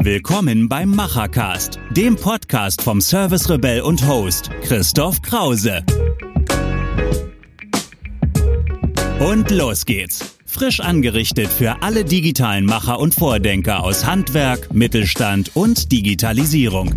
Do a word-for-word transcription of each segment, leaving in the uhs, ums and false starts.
Willkommen beim Machercast, dem Podcast vom Service Rebell und Host Christoph Krause. Und los geht's. Frisch angerichtet für alle digitalen Macher und Vordenker aus Handwerk, Mittelstand und Digitalisierung.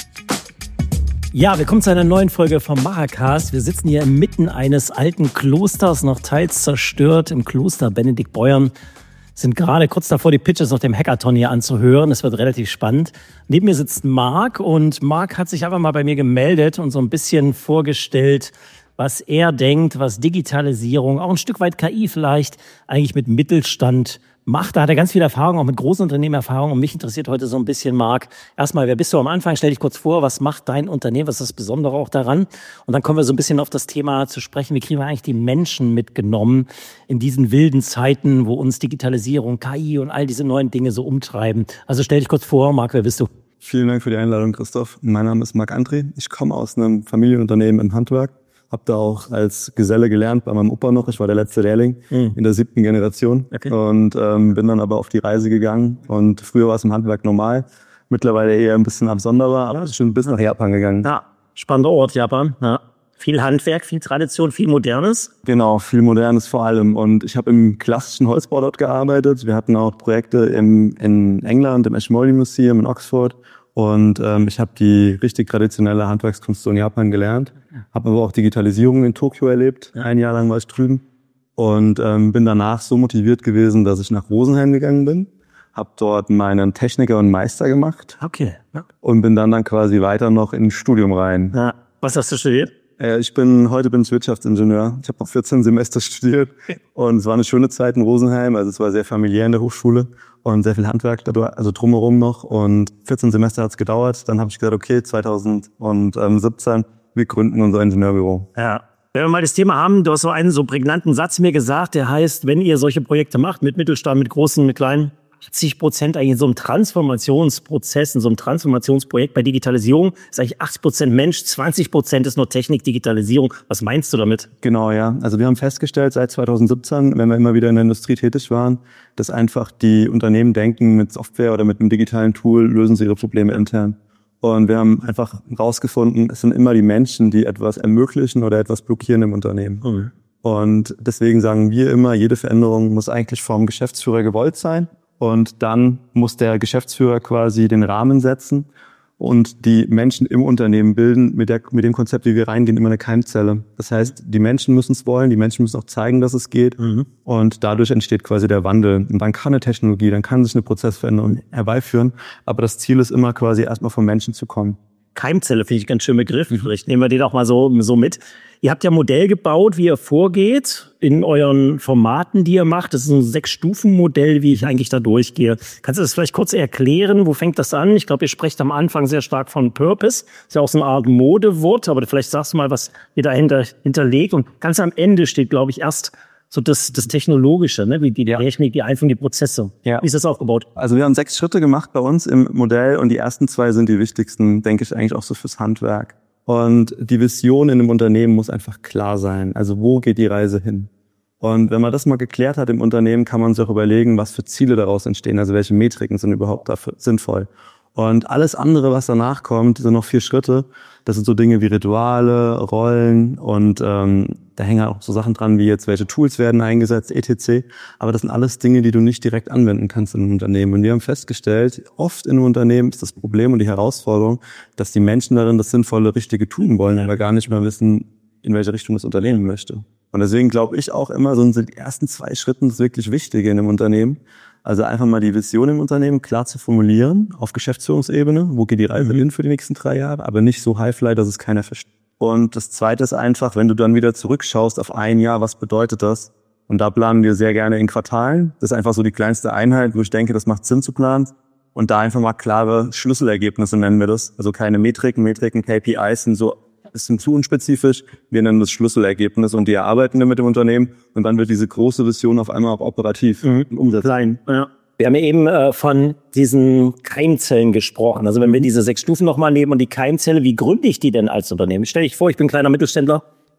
Ja, willkommen zu einer neuen Folge vom Machercast. Wir sitzen hier inmitten eines alten Klosters, noch teils zerstört, im Kloster Benediktbeuern. Sind gerade kurz davor, die Pitches auf dem Hackathon hier anzuhören. Das wird relativ spannend. Neben mir sitzt Marc und Marc hat sich einfach mal bei mir gemeldet und so ein bisschen vorgestellt, was er denkt, was Digitalisierung, auch ein Stück weit K I vielleicht, eigentlich mit Mittelstand macht. Da hat er ganz viel Erfahrung, auch mit großen Unternehmen Erfahrung. Und mich interessiert heute so ein bisschen, Marc, erstmal, wer bist du am Anfang? Stell dich kurz vor, was macht dein Unternehmen? Was ist das Besondere auch daran? Und dann kommen wir so ein bisschen auf das Thema zu sprechen. Wie kriegen wir eigentlich die Menschen mitgenommen in diesen wilden Zeiten, wo uns Digitalisierung, K I und all diese neuen Dinge so umtreiben? Also stell dich kurz vor, Marc, wer bist du? Vielen Dank für die Einladung, Christoph. Mein Name ist Marc André. Ich komme aus einem Familienunternehmen im Handwerk. Habe da auch als Geselle gelernt bei meinem Opa noch. Ich war der letzte Lehrling mhm. in der siebten Generation okay. und ähm, bin dann aber auf die Reise gegangen. Und früher war es im Handwerk normal, mittlerweile eher ein bisschen absonderbar, aber ich bin bis nach Japan gegangen. Ja, spannender Ort, Japan. Ja. Viel Handwerk, viel Tradition, viel Modernes. Genau, viel Modernes vor allem. Und ich habe im klassischen Holzbau dort gearbeitet. Wir hatten auch Projekte im, in England, im Ashmolean Museum in Oxford. Und ähm, ich habe die richtig traditionelle Handwerkskunst in Japan gelernt, habe aber auch Digitalisierung in Tokio erlebt. Ja. Ein Jahr lang war ich drüben und ähm, bin danach so motiviert gewesen, dass ich nach Rosenheim gegangen bin, habe dort meinen Techniker und Meister gemacht okay. Ja. und bin dann dann quasi weiter noch ins Studium rein. Ja. Was hast du studiert? Äh, ich bin heute bin ich Wirtschaftsingenieur. Ich habe noch vierzehn Semester studiert und es war eine schöne Zeit in Rosenheim. Also es war sehr familiär in der Hochschule. Und sehr viel Handwerk, also drumherum noch. Und vierzehn Semester hat es gedauert. Dann habe ich gesagt, okay, zwanzig siebzehn, wir gründen unser Ingenieurbüro. Ja. Wenn wir mal das Thema haben, du hast so einen so prägnanten Satz mir gesagt, der heißt, wenn ihr solche Projekte macht, mit Mittelstand, mit großen, mit kleinen, achtzig Prozent eigentlich in so einem Transformationsprozess, in so einem Transformationsprojekt bei Digitalisierung ist eigentlich achtzig Prozent Mensch, zwanzig Prozent ist nur Technik, Digitalisierung. Was meinst du damit? Genau, ja. Also wir haben festgestellt seit zwanzig siebzehn, wenn wir immer wieder in der Industrie tätig waren, dass einfach die Unternehmen denken, mit Software oder mit einem digitalen Tool lösen sie ihre Probleme intern. Und wir haben einfach rausgefunden, es sind immer die Menschen, die etwas ermöglichen oder etwas blockieren im Unternehmen. Mhm. Und deswegen sagen wir immer, jede Veränderung muss eigentlich vom Geschäftsführer gewollt sein. Und dann muss der Geschäftsführer quasi den Rahmen setzen und die Menschen im Unternehmen bilden mit, der, mit dem Konzept, wie wir reingehen, immer eine Keimzelle. Das heißt, die Menschen müssen es wollen, die Menschen müssen auch zeigen, dass es geht mhm. und dadurch entsteht quasi der Wandel. Und dann kann eine Technologie, dann kann sich eine Prozessveränderung herbeiführen, aber das Ziel ist immer quasi erstmal vom Menschen zu kommen. Keimzelle finde ich ganz schön Begriff. Vielleicht nehmen wir den auch mal so, so mit. Ihr habt ja ein Modell gebaut, wie ihr vorgeht in euren Formaten, die ihr macht. Das ist ein Sechs-Stufen-Modell, wie ich eigentlich da durchgehe. Kannst du das vielleicht kurz erklären? Wo fängt das an? Ich glaube, ihr sprecht am Anfang sehr stark von Purpose. Das ist ja auch so eine Art Modewort, aber vielleicht sagst du mal, was ihr dahinter hinterlegt. Und ganz am Ende steht, glaube ich, erst so das, das Technologische, ne? Wie die ja. Technik, die Einführung, die Prozesse. Ja. Wie ist das aufgebaut? Also wir haben sechs Schritte gemacht bei uns im Modell und die ersten zwei sind die wichtigsten, denke ich, eigentlich auch so fürs Handwerk. Und die Vision in einem Unternehmen muss einfach klar sein. Also wo geht die Reise hin? Und wenn man das mal geklärt hat im Unternehmen, kann man sich auch überlegen, was für Ziele daraus entstehen, also welche Metriken sind überhaupt dafür sinnvoll. Und alles andere, was danach kommt, sind noch vier Schritte. Das sind so Dinge wie Rituale, Rollen und ähm, da hängen auch so Sachen dran, wie jetzt, welche Tools werden eingesetzt, et cetera. Aber das sind alles Dinge, die du nicht direkt anwenden kannst in einem Unternehmen. Und wir haben festgestellt, oft in einem Unternehmen ist das Problem und die Herausforderung, dass die Menschen darin das Sinnvolle, Richtige tun wollen, aber gar nicht mehr wissen, in welche Richtung das Unternehmen möchte. Und deswegen glaube ich auch immer, so sind die ersten zwei Schritte das wirklich Wichtige in einem Unternehmen. Also einfach mal die Vision im Unternehmen klar zu formulieren, auf Geschäftsführungsebene, wo geht die Reise mhm. hin für die nächsten drei Jahre, aber nicht so highfly, dass es keiner versteht. Und das Zweite ist einfach, wenn du dann wieder zurückschaust auf ein Jahr, was bedeutet das? Und da planen wir sehr gerne in Quartalen. Das ist einfach so die kleinste Einheit, wo ich denke, das macht Sinn zu planen. Und da einfach mal klare Schlüsselergebnisse nennen wir das. Also keine Metriken, Metriken, K P Is sind so bisschen zu unspezifisch. Wir nennen das Schlüsselergebnis und die erarbeiten wir mit dem Unternehmen und dann wird diese große Vision auf einmal auch operativ mhm. umgesetzt. Klein, ja. Wir haben ja eben äh, von diesen Keimzellen gesprochen. Also wenn wir diese sechs Stufen nochmal nehmen und die Keimzelle, wie gründe ich die denn als Unternehmen? Stell dich vor, ich bin kleiner Mittelständler,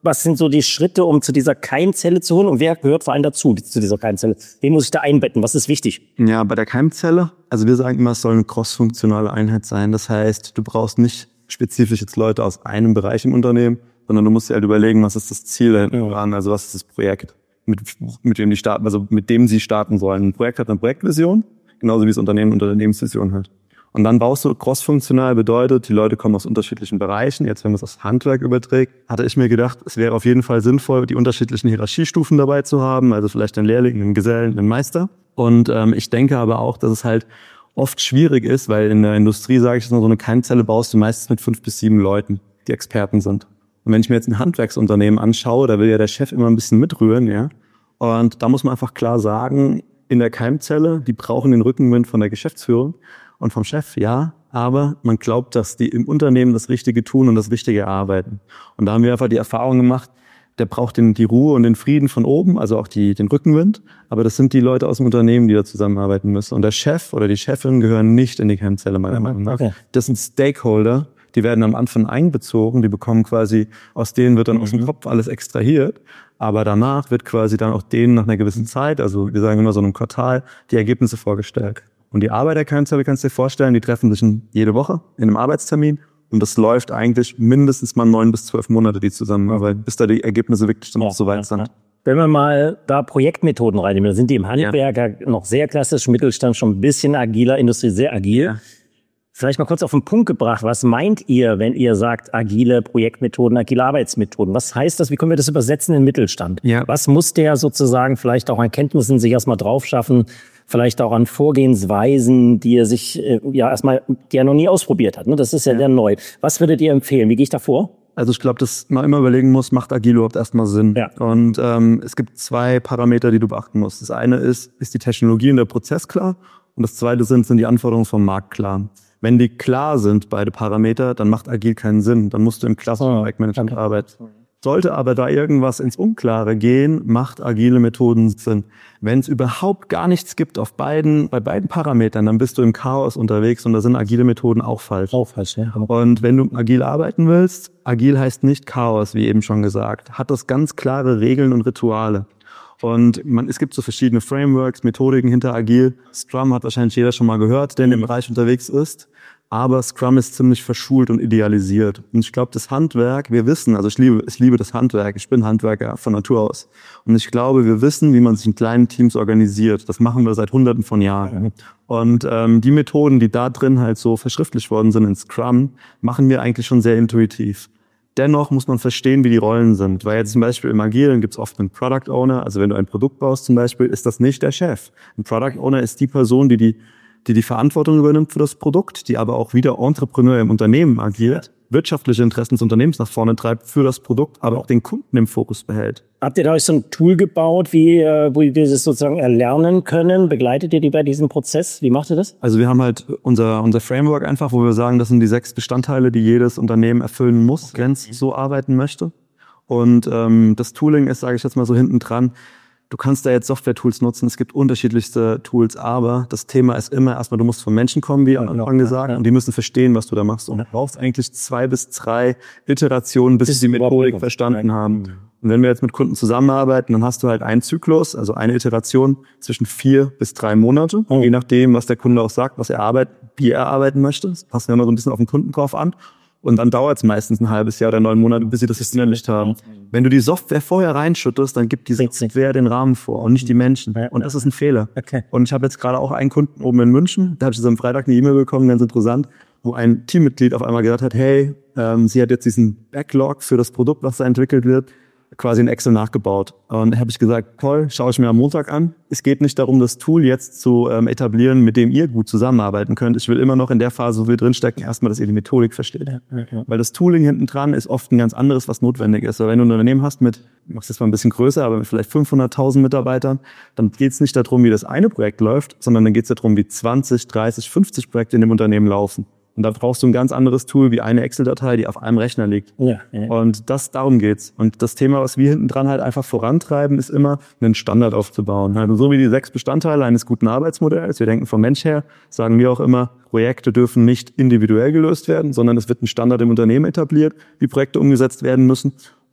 was sind so die Schritte, um zu dieser Keimzelle zu holen? Und wer gehört vor allem dazu, zu dieser Keimzelle? Wen muss ich da einbetten? Was ist wichtig? Ja, bei der Keimzelle, also wir sagen immer, es soll eine cross-funktionale Einheit sein. Das heißt, du brauchst nicht spezifisch jetzt Leute aus einem Bereich im Unternehmen, sondern du musst dir halt überlegen, was ist das Ziel dahinter dran, also was ist das Projekt, mit, mit dem die starten, also mit dem sie starten sollen. Ein Projekt hat eine Projektvision, genauso wie das Unternehmen eine Unternehmensvision hat. Und dann baust du cross-funktional, bedeutet, die Leute kommen aus unterschiedlichen Bereichen. Jetzt, wenn man es aufs Handwerk überträgt, hatte ich mir gedacht, es wäre auf jeden Fall sinnvoll, die unterschiedlichen Hierarchiestufen dabei zu haben, also vielleicht einen Lehrling, einen Gesellen, einen Meister. Und ähm, ich denke aber auch, dass es halt oft schwierig ist, weil in der Industrie, sage ich jetzt mal, so eine Keimzelle baust du meistens mit fünf bis sieben Leuten, die Experten sind. Und wenn ich mir jetzt ein Handwerksunternehmen anschaue, da will ja der Chef immer ein bisschen mitrühren, ja. Und da muss man einfach klar sagen, in der Keimzelle, die brauchen den Rückenwind von der Geschäftsführung und vom Chef, ja, aber man glaubt, dass die im Unternehmen das Richtige tun und das Richtige erarbeiten. Und da haben wir einfach die Erfahrung gemacht, der braucht den, die Ruhe und den Frieden von oben, also auch die, den Rückenwind. Aber das sind die Leute aus dem Unternehmen, die da zusammenarbeiten müssen. Und der Chef oder die Chefin gehören nicht in die Keimzelle, meiner Meinung nach. Okay. Das sind Stakeholder, die werden am Anfang einbezogen, die bekommen quasi, aus denen wird dann mhm. aus dem Kopf alles extrahiert. Aber danach wird quasi dann auch denen nach einer gewissen Zeit, also wir sagen immer so einem Quartal, die Ergebnisse vorgestellt. Und die Arbeit der Keimzelle, kannst du dir vorstellen, die treffen sich jede Woche in einem Arbeitstermin. Und das läuft eigentlich mindestens mal neun bis zwölf Monate, die Zusammenarbeit, bis da die Ergebnisse wirklich dann ja, auch so weit ja, sind. Ja. Wenn wir mal da Projektmethoden reinnehmen, da sind die im Handwerk ja. noch sehr klassisch, Mittelstand schon ein bisschen agiler, Industrie sehr agil. Ja. Vielleicht mal kurz auf den Punkt gebracht, was meint ihr, wenn ihr sagt agile Projektmethoden, agile Arbeitsmethoden? Was heißt das? Wie können wir das übersetzen in den Mittelstand? Ja. Was muss der sozusagen vielleicht auch an Kenntnissen sich erstmal drauf schaffen, vielleicht auch an Vorgehensweisen, die er sich äh, ja erstmal, die er noch nie ausprobiert hat, ne? Das ist ja, ja. der neu. Was würdet ihr empfehlen? Wie gehe ich da vor? Also ich glaube, dass man immer überlegen muss, macht agil überhaupt erstmal Sinn? Ja. Und ähm, es gibt zwei Parameter, die du beachten musst. Das eine ist, ist die Technologie und der Prozess klar? Und das zweite sind, sind die Anforderungen vom Markt klar. Wenn die klar sind, beide Parameter, dann macht agil keinen Sinn. Dann musst du im klassischen oh, Projektmanagement okay. arbeiten. Sollte aber da irgendwas ins Unklare gehen, macht agile Methoden Sinn. Wenn es überhaupt gar nichts gibt auf beiden, bei beiden Parametern, dann bist du im Chaos unterwegs und da sind agile Methoden auch falsch. Auch falsch, ja. Und wenn du agil arbeiten willst, agil heißt nicht Chaos, wie eben schon gesagt, hat das ganz klare Regeln und Rituale. Und man, es gibt so verschiedene Frameworks, Methodiken hinter agil. Scrum hat wahrscheinlich jeder schon mal gehört, der in dem Bereich unterwegs ist. Aber Scrum ist ziemlich verschult und idealisiert. Und ich glaube, das Handwerk, wir wissen, also ich liebe, ich liebe das Handwerk, ich bin Handwerker von Natur aus. Und ich glaube, wir wissen, wie man sich in kleinen Teams organisiert. Das machen wir seit Hunderten von Jahren. Und ähm, die Methoden, die da drin halt so verschriftlicht worden sind in Scrum, machen wir eigentlich schon sehr intuitiv. Dennoch muss man verstehen, wie die Rollen sind. Weil jetzt zum Beispiel im Agilen gibt es oft einen Product Owner. Also wenn du ein Produkt baust zum Beispiel, ist das nicht der Chef. Ein Product Owner ist die Person, die die die die Verantwortung übernimmt für das Produkt, die aber auch wieder Entrepreneur im Unternehmen agiert, wirtschaftliche Interessen des Unternehmens nach vorne treibt für das Produkt, aber auch den Kunden im Fokus behält. Habt ihr da euch so ein Tool gebaut, wie, wo ihr das sozusagen erlernen können? Begleitet ihr die bei diesem Prozess? Wie macht ihr das? Also wir haben halt unser unser Framework einfach, wo wir sagen, das sind die sechs Bestandteile, die jedes Unternehmen erfüllen muss, wenn es so arbeiten möchte. Und ähm, das Tooling ist, sage ich jetzt mal so hinten dran, du kannst da jetzt Software-Tools nutzen, es gibt unterschiedlichste Tools, aber das Thema ist immer erstmal, du musst von Menschen kommen, wie am Anfang gesagt, und die müssen verstehen, was du da machst. Und du brauchst eigentlich zwei bis drei Iterationen, bis sie die Methodik verstanden haben. Und wenn wir jetzt mit Kunden zusammenarbeiten, dann hast du halt einen Zyklus, also eine Iteration zwischen vier bis drei Monate, je nachdem, was der Kunde auch sagt, was er arbeitet, wie er arbeiten möchte. Das passt ja immer so ein bisschen auf den Kunden drauf an. Und dann dauert es meistens ein halbes Jahr oder neun Monate, bis sie das verinnerlicht haben. Wenn du die Software vorher reinschüttest, dann gibt die Software den Rahmen vor und nicht die Menschen. Und das ist ein Fehler. Okay. Und ich habe jetzt gerade auch einen Kunden oben in München, da habe ich jetzt am Freitag eine E-Mail bekommen, ganz interessant, wo ein Teammitglied auf einmal gesagt hat, hey, ähm, sie hat jetzt diesen Backlog für das Produkt, was da entwickelt wird, quasi in Excel nachgebaut. Und da habe ich gesagt, toll, schaue ich mir am Montag an. Es geht nicht darum, das Tool jetzt zu ähm, etablieren, mit dem ihr gut zusammenarbeiten könnt. Ich will immer noch in der Phase, wo wir drinstecken, erstmal, dass ihr die Methodik versteht. Ja, ja, ja. Weil das Tooling hinten dran ist oft ein ganz anderes, was notwendig ist. Aber wenn du ein Unternehmen hast mit, ich mach's jetzt mal ein bisschen größer, aber mit vielleicht fünfhunderttausend Mitarbeitern, dann geht es nicht darum, wie das eine Projekt läuft, sondern dann geht es darum, wie zwanzig, dreißig, fünfzig Projekte in dem Unternehmen laufen. Und da brauchst du ein ganz anderes Tool wie eine Excel-Datei, die auf einem Rechner liegt. Ja, ja. Und das, darum geht's. Und das Thema, was wir hinten dran halt einfach vorantreiben, ist immer, einen Standard aufzubauen. Also so wie die sechs Bestandteile eines guten Arbeitsmodells. Wir denken vom Mensch her, sagen wir auch immer, Projekte dürfen nicht individuell gelöst werden, sondern es wird ein Standard im Unternehmen etabliert, wie Projekte umgesetzt werden müssen.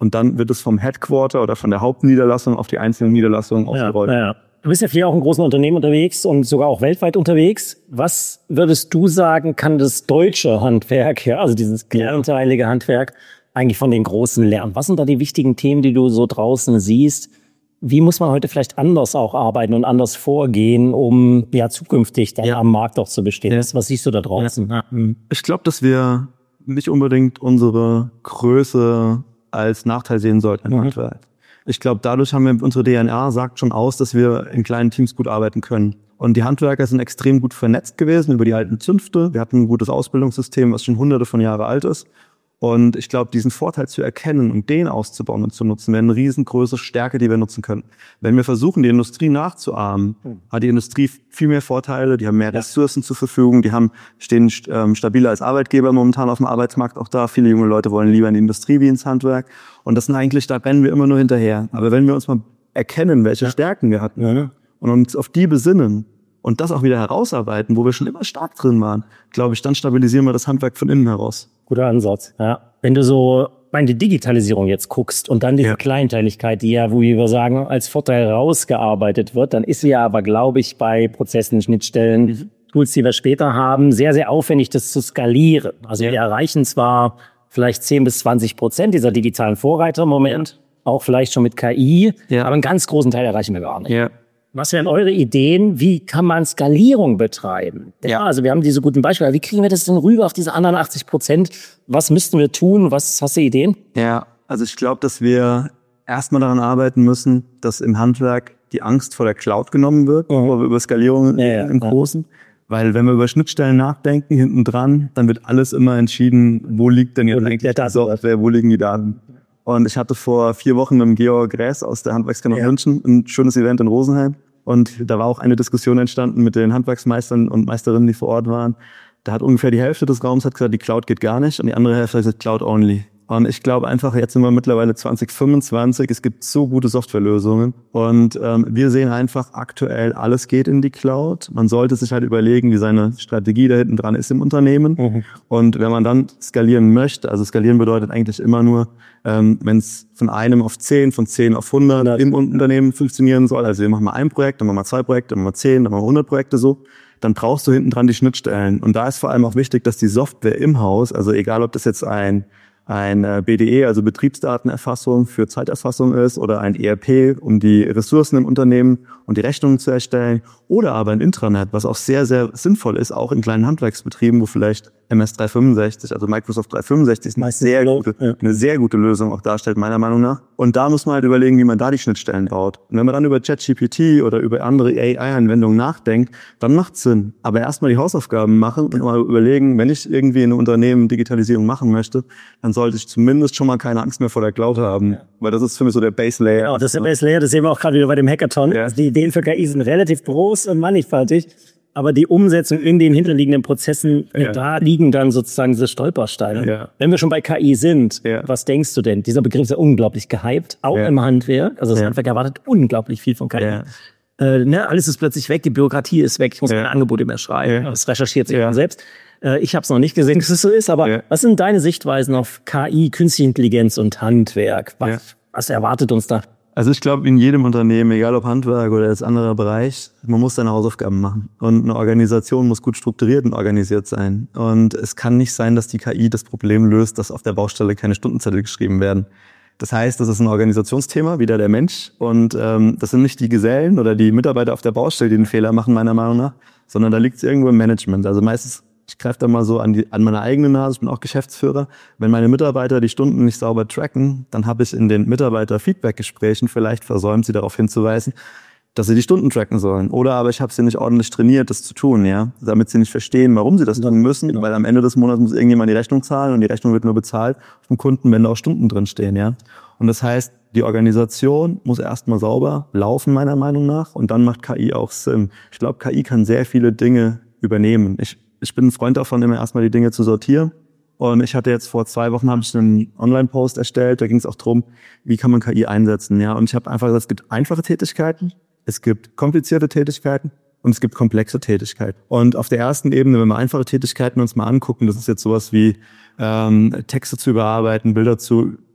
Und dann wird es vom Headquarter oder von der Hauptniederlassung auf die einzelnen Niederlassungen ausgerollt. Ja, ja. Du bist ja viel auch in großen Unternehmen unterwegs und sogar auch weltweit unterwegs. Was würdest du sagen, kann das deutsche Handwerk, ja, also dieses kleinteilige Handwerk, eigentlich von den Großen lernen? Was sind da die wichtigen Themen, die du so draußen siehst? Wie muss man heute vielleicht anders auch arbeiten und anders vorgehen, um ja zukünftig dann ja. am Markt auch zu bestehen? Ja. Was siehst du da draußen? Ja. Ich glaube, dass wir nicht unbedingt unsere Größe als Nachteil sehen sollten im mhm. Handwerk. Ich glaube, dadurch haben wir unsere D N A sagt schon aus, dass wir in kleinen Teams gut arbeiten können. Und die Handwerker sind extrem gut vernetzt gewesen über die alten Zünfte. Wir hatten ein gutes Ausbildungssystem, was schon hunderte von Jahren alt ist. Und ich glaube, diesen Vorteil zu erkennen und den auszubauen und zu nutzen, wäre eine riesengroße Stärke, die wir nutzen können. Wenn wir versuchen, die Industrie nachzuahmen, mhm. hat die Industrie viel mehr Vorteile, die haben mehr Ressourcen zur Verfügung, die haben stehen ähm, stabiler als Arbeitgeber momentan auf dem Arbeitsmarkt auch da. Viele junge Leute wollen lieber in die Industrie wie ins Handwerk. Und das sind eigentlich, da rennen wir immer nur hinterher. Aber wenn wir uns mal erkennen, welche ja. Stärken wir hatten ja. und uns auf die besinnen und das auch wieder herausarbeiten, wo wir schon immer stark drin waren, glaube ich, dann stabilisieren wir das Handwerk von innen heraus. Guter Ansatz, ja. Wenn du so in die Digitalisierung jetzt guckst und dann diese ja. Kleinteiligkeit, die ja, wie wir sagen, als Vorteil rausgearbeitet wird, dann ist sie ja aber, glaube ich, bei Prozessen, Schnittstellen, mhm. Tools, die wir später haben, sehr, sehr aufwendig, das zu skalieren. Also ja. wir erreichen zwar vielleicht zehn bis zwanzig Prozent dieser digitalen Vorreiter im Moment, auch vielleicht schon mit K I, ja. aber einen ganz großen Teil erreichen wir gar nicht. Ja. Was wären eure Ideen? Wie kann man Skalierung betreiben? Ja, also wir haben diese guten Beispiele. Wie kriegen wir das denn rüber auf diese anderen achtzig Prozent? Was müssten wir tun? Was hast du Ideen? Ja, also ich glaube, dass wir erstmal daran arbeiten müssen, dass im Handwerk die Angst vor der Cloud genommen wird, mhm. bevor wir über Skalierung ja, ja, im Großen. Ja. Weil wenn wir über Schnittstellen nachdenken, hinten dran, dann wird alles immer entschieden, wo liegt denn jetzt eigentlich die Software, wo liegen die Daten? Und ich hatte vor vier Wochen mit dem Georg Gräß aus der Handwerkskammer ja. München ein schönes Event in Rosenheim. Und da war auch eine Diskussion entstanden mit den Handwerksmeistern und Meisterinnen, die vor Ort waren. Da hat ungefähr die Hälfte des Raums hat gesagt, die Cloud geht gar nicht. Und die andere Hälfte hat gesagt, Cloud only. Und ich glaube einfach, jetzt sind wir mittlerweile zwanzig fünfundzwanzig. Es gibt so gute Softwarelösungen. Und ähm, wir sehen einfach aktuell, alles geht in die Cloud. Man sollte sich halt überlegen, wie seine Strategie da hinten dran ist im Unternehmen. Mhm. Und wenn man dann skalieren möchte, also skalieren bedeutet eigentlich immer nur, ähm, wenn es von einem auf zehn, von zehn auf hundert ja. im Unternehmen funktionieren soll. Also wir machen mal ein Projekt, dann machen wir zwei Projekte, dann machen wir zehn, dann machen wir hundert Projekte so. Dann brauchst du hinten dran die Schnittstellen. Und da ist vor allem auch wichtig, dass die Software im Haus, also egal ob das jetzt ein ein B D E, also Betriebsdatenerfassung für Zeiterfassung ist, oder ein E R P, um die Ressourcen im Unternehmen und die Rechnungen zu erstellen, oder aber ein Intranet, was auch sehr, sehr sinnvoll ist, auch in kleinen Handwerksbetrieben, wo vielleicht M S dreihundertfünfundsechzig, also Microsoft dreihundertfünfundsechzig, eine sehr gute, ja. eine sehr gute Lösung auch darstellt, meiner Meinung nach. Und da muss man halt überlegen, wie man da die Schnittstellen baut. Und wenn man dann über ChatGPT oder über andere A I-Anwendungen nachdenkt, dann macht's Sinn. Aber erstmal die Hausaufgaben machen und mal überlegen, wenn ich irgendwie in einem Unternehmen Digitalisierung machen möchte, dann sollte ich zumindest schon mal keine Angst mehr vor der Cloud haben. Ja. Weil das ist für mich so der Base Layer. Ja, das ist der Base Layer, das sehen wir auch gerade wieder bei dem Hackathon. Ja. Die Ideen für K I sind relativ groß und mannigfaltig. Aber die Umsetzung in den hinterliegenden Prozessen, ja. da liegen dann sozusagen diese Stolpersteine. Ja. Wenn wir schon bei K I sind, ja. was denkst du denn? Dieser Begriff ist ja unglaublich gehypt, auch ja. im Handwerk. Also das ja. Handwerk erwartet unglaublich viel von K I. Ja. Äh, ne, alles ist plötzlich weg, die Bürokratie ist weg, ich muss ja. keine Angebote mehr schreiben. Ja. Das recherchiert sich ja. selbst. Äh, ich habe es noch nicht gesehen, dass es so ist, aber ja. was sind deine Sichtweisen auf K I, Künstliche Intelligenz und Handwerk? Was, ja. was erwartet uns da? Also ich glaube, in jedem Unternehmen, egal ob Handwerk oder jetzt anderer Bereich, man muss seine Hausaufgaben machen. Und eine Organisation muss gut strukturiert und organisiert sein. Und es kann nicht sein, dass die K I das Problem löst, dass auf der Baustelle keine Stundenzettel geschrieben werden. Das heißt, das ist ein Organisationsthema, wieder der Mensch. Und ähm, das sind nicht die Gesellen oder die Mitarbeiter auf der Baustelle, die den Fehler machen, meiner Meinung nach, sondern da liegt es irgendwo im Management. Also meistens, ich greife da mal so an, die, an meine eigene Nase, ich bin auch Geschäftsführer. Wenn meine Mitarbeiter die Stunden nicht sauber tracken, dann habe ich in den Mitarbeiter-Feedback-Gesprächen vielleicht versäumt, sie darauf hinzuweisen, dass sie die Stunden tracken sollen. Oder aber ich habe sie nicht ordentlich trainiert, das zu tun, ja, damit sie nicht verstehen, warum sie das tun müssen, genau. Weil am Ende des Monats muss irgendjemand die Rechnung zahlen und die Rechnung wird nur bezahlt vom Kunden, wenn da auch Stunden drin stehen, ja. Und das heißt, die Organisation muss erstmal sauber laufen, meiner Meinung nach, und dann macht K I auch Sinn. Ich glaube, K I kann sehr viele Dinge übernehmen. Ich Ich bin ein Freund davon, immer erstmal die Dinge zu sortieren. Und ich hatte jetzt vor zwei Wochen habe ich einen Online-Post erstellt. Da ging es auch drum, wie kann man K I einsetzen. Ja, und ich habe einfach gesagt, es gibt einfache Tätigkeiten, es gibt komplizierte Tätigkeiten und es gibt komplexe Tätigkeiten. Und auf der ersten Ebene, wenn wir einfache Tätigkeiten uns mal angucken, das ist jetzt sowas wie ähm, Texte zu überarbeiten, Bilder zu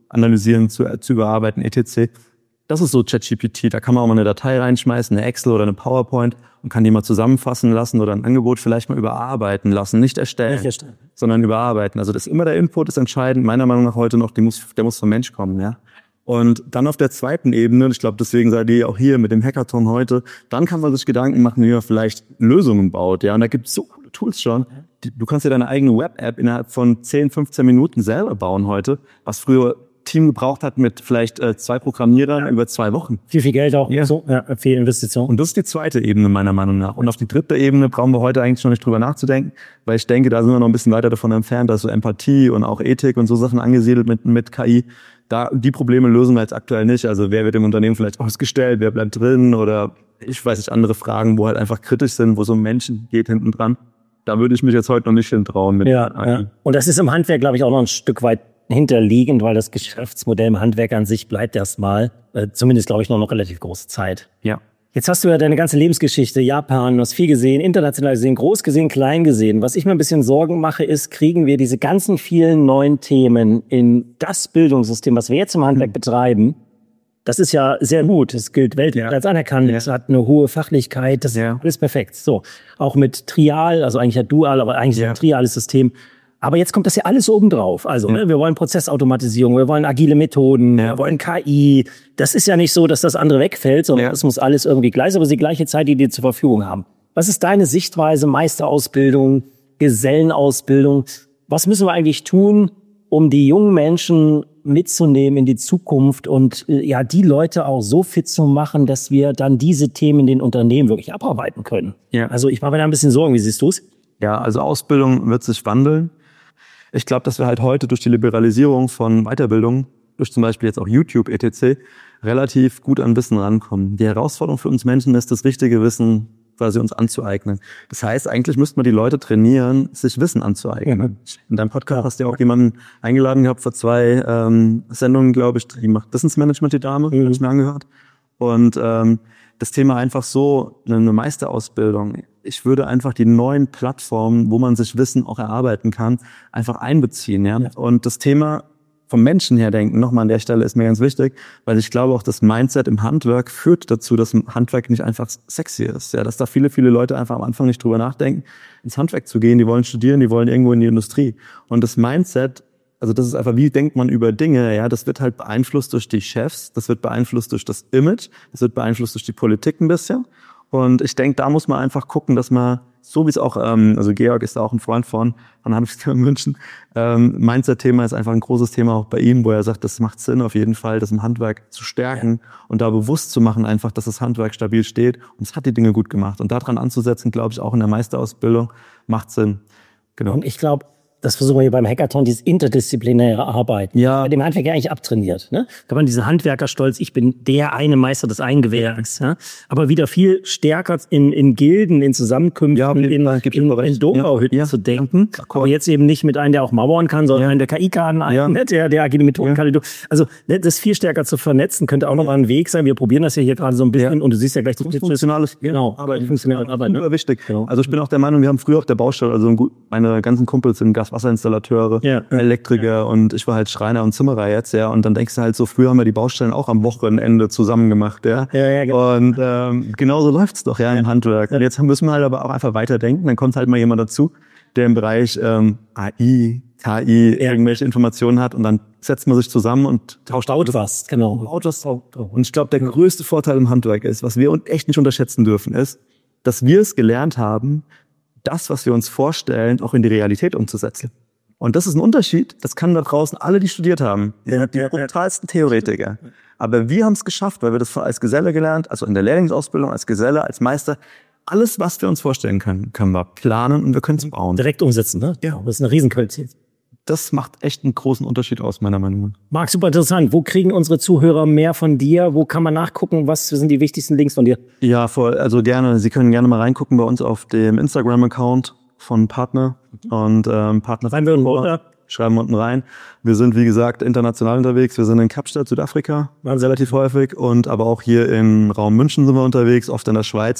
analysieren, zu, zu überarbeiten, et cetera. Das ist so ChatGPT. Da kann man auch mal eine Datei reinschmeißen, eine Excel oder eine PowerPoint und kann die mal zusammenfassen lassen oder ein Angebot vielleicht mal überarbeiten lassen. Nicht erstellen, Nicht erstellen. sondern überarbeiten. Also das ist immer der Input, ist entscheidend. Meiner Meinung nach heute noch, die muss, der muss vom Mensch kommen, ja. Und dann auf der zweiten Ebene, und ich glaube, deswegen seid ihr auch hier mit dem Hackathon heute, dann kann man sich Gedanken machen, wie man vielleicht Lösungen baut, ja. Und da gibt es so coole Tools schon. Du kannst dir deine eigene Web-App innerhalb von zehn, fünfzehn Minuten selber bauen heute, was früher Team gebraucht hat mit vielleicht äh, zwei Programmierern ja. über zwei Wochen. Viel, viel Geld auch. Ja. So, ja, viel Investition. Und das ist die zweite Ebene meiner Meinung nach. Und auf die dritte Ebene brauchen wir heute eigentlich noch nicht drüber nachzudenken, weil ich denke, da sind wir noch ein bisschen weiter davon entfernt, dass so Empathie und auch Ethik und so Sachen angesiedelt mit, mit K I. Da, die Probleme lösen wir jetzt aktuell nicht. Also wer wird im Unternehmen vielleicht ausgestellt, wer bleibt drin oder ich weiß nicht, andere Fragen, wo halt einfach kritisch sind, wo so ein Menschen geht hinten dran. Da würde ich mich jetzt heute noch nicht hintrauen. Mit ja, ja. Und das ist im Handwerk, glaube ich, auch noch ein Stück weit hinterliegend, weil das Geschäftsmodell im Handwerk an sich bleibt erstmal, äh, zumindest glaube ich noch noch relativ große Zeit. Ja. Jetzt hast du ja deine ganze Lebensgeschichte, Japan, du hast viel gesehen, international gesehen, groß gesehen, klein gesehen. Was ich mir ein bisschen Sorgen mache, ist, kriegen wir diese ganzen vielen neuen Themen in das Bildungssystem, was wir jetzt im Handwerk hm. betreiben. Das ist ja sehr gut, es gilt weltweit ja. als anerkannt, es ja. hat eine hohe Fachlichkeit, das ja. ist alles perfekt. So, auch mit Trial, also eigentlich ja Dual, aber eigentlich ja. ein triales System. Aber jetzt kommt das ja alles obendrauf. Also, ja. ne, wir wollen Prozessautomatisierung, wir wollen agile Methoden, ja. wir wollen K I. Das ist ja nicht so, dass das andere wegfällt, sondern ja. das muss alles irgendwie gleich, aber die gleiche Zeit, die die zur Verfügung haben. Was ist deine Sichtweise, Meisterausbildung, Gesellenausbildung? Was müssen wir eigentlich tun, um die jungen Menschen mitzunehmen in die Zukunft und ja die Leute auch so fit zu machen, dass wir dann diese Themen in den Unternehmen wirklich abarbeiten können? Ja. Also ich mache mir da ein bisschen Sorgen. Wie siehst du es? Ja, also Ausbildung wird sich wandeln. Ich glaube, dass wir halt heute durch die Liberalisierung von Weiterbildung, durch zum Beispiel jetzt auch YouTube, et cetera, relativ gut an Wissen rankommen. Die Herausforderung für uns Menschen ist, das richtige Wissen quasi uns anzueignen. Das heißt, eigentlich müssten wir die Leute trainieren, sich Wissen anzueignen. Ja. In deinem Podcast hast du ja auch jemanden eingeladen gehabt vor zwei ähm, Sendungen, glaube ich, die macht Wissensmanagement, die Dame, mhm. habe ich mir angehört. Und ähm, das Thema einfach so, eine Meisterausbildung. Ich würde einfach die neuen Plattformen, wo man sich Wissen auch erarbeiten kann, einfach einbeziehen. Ja? ja. Und das Thema vom Menschen her denken, nochmal an der Stelle, ist mir ganz wichtig, weil ich glaube auch, das Mindset im Handwerk führt dazu, dass Handwerk nicht einfach sexy ist. Ja, dass da viele, viele Leute einfach am Anfang nicht drüber nachdenken, ins Handwerk zu gehen. Die wollen studieren, die wollen irgendwo in die Industrie. Und das Mindset, also das ist einfach, wie denkt man über Dinge, ja, das wird halt beeinflusst durch die Chefs, das wird beeinflusst durch das Image, das wird beeinflusst durch die Politik ein bisschen. Und ich denke, da muss man einfach gucken, dass man, so wie es auch, ähm, also Georg ist da auch ein Freund von, von Handwerkskammer München, ähm, Mindset-Thema ist einfach ein großes Thema auch bei ihm, wo er sagt, das macht Sinn auf jeden Fall, das im Handwerk zu stärken ja. und da bewusst zu machen einfach, dass das Handwerk stabil steht und es hat die Dinge gut gemacht. Und daran anzusetzen, glaube ich, auch in der Meisterausbildung macht Sinn. Genau. Und ich glaube, das versuchen wir hier beim Hackathon, dieses interdisziplinäre Arbeiten. Ja. Bei dem Handwerk ja eigentlich abtrainiert. Ne? Da kann man diesen Handwerkerstolz, ich bin der eine Meister des einen Gewerks. Ja? Aber wieder viel stärker in, in Gilden, in Zusammenkünften, ja, in, in, in Dombauhütten ja. zu denken. Ja. Aber jetzt eben nicht mit einem, der auch mauern kann, sondern ja. der K I kann, ja. ne? der, der agile Methoden ja. kann. Also ne, das viel stärker zu vernetzen, könnte auch noch mal ein Weg sein. Wir probieren das ja hier gerade so ein bisschen. Ja. Und du siehst ja gleich, das funktionales genau, Arbeit, funktionale Arbeit. Super ne? wichtig. Genau. Also ich bin auch der Meinung, wir haben früher auf der Baustelle, also meine ganzen Kumpels sind Gas Wasserinstallateure, ja. Elektriker ja. und ich war halt Schreiner und Zimmerer jetzt, ja. Und dann denkst du halt so, früher haben wir die Baustellen auch am Wochenende zusammen gemacht, ja. ja, ja genau. Und ähm, genauso läuft's doch, ja, im Handwerk. Und jetzt müssen wir halt aber auch einfach weiterdenken. Dann kommt halt mal jemand dazu, der im Bereich ähm, A I, K I ja. irgendwelche Informationen hat und dann setzt man sich zusammen und tauscht baut was, genau. Baut was drauf. Und ich glaube, der größte Vorteil im Handwerk ist, was wir echt nicht unterschätzen dürfen, ist, dass wir es gelernt haben, das, was wir uns vorstellen, auch in die Realität umzusetzen. Und das ist ein Unterschied, das kann da draußen alle, die studiert haben, die, die brutalsten Theoretiker. Aber wir haben es geschafft, weil wir das als Geselle gelernt, also in der Lehrlingsausbildung, als Geselle, als Meister, alles, was wir uns vorstellen können, können wir planen und wir können es bauen. Direkt umsetzen, ne? Ja. Das ist eine Riesenqualität. Das macht echt einen großen Unterschied aus, meiner Meinung nach. Marc, super interessant. Wo kriegen unsere Zuhörer mehr von dir? Wo kann man nachgucken? Was sind die wichtigsten Links von dir? Ja, voll, also gerne. Sie können gerne mal reingucken bei uns auf dem Instagram-Account von Partner und ähm, Partner. Rein wir unten runter. Schreiben wir unten rein. Wir sind, wie gesagt, international unterwegs. Wir sind in Kapstadt, Südafrika, waren relativ häufig und aber auch hier im Raum München sind wir unterwegs, oft in der Schweiz.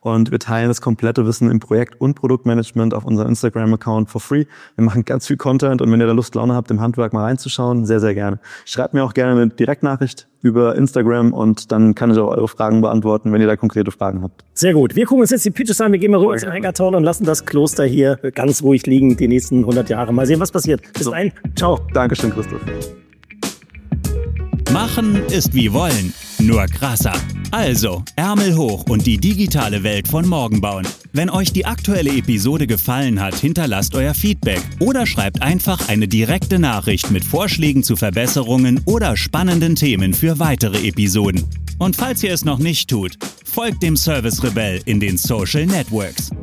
Und wir teilen das komplette Wissen im Projekt- und Produktmanagement auf unserem Instagram-Account for free. Wir machen ganz viel Content und wenn ihr da Lust, Laune habt, im Handwerk mal reinzuschauen, sehr, sehr gerne. Schreibt mir auch gerne eine Direktnachricht über Instagram und dann kann ich auch eure Fragen beantworten, wenn ihr da konkrete Fragen habt. Sehr gut. Wir gucken uns jetzt die Pitches an, wir gehen mal rüber ins Hackathon und lassen das Kloster hier ganz ruhig liegen die nächsten hundert Jahre. Mal sehen, was passiert. Bis dahin. Ciao. Dankeschön, Christoph. Machen ist wie wollen, nur krasser. Also, Ärmel hoch und die digitale Welt von morgen bauen. Wenn euch die aktuelle Episode gefallen hat, hinterlasst euer Feedback oder schreibt einfach eine direkte Nachricht mit Vorschlägen zu Verbesserungen oder spannenden Themen für weitere Episoden. Und falls ihr es noch nicht tut, folgt dem Service Rebell in den Social Networks.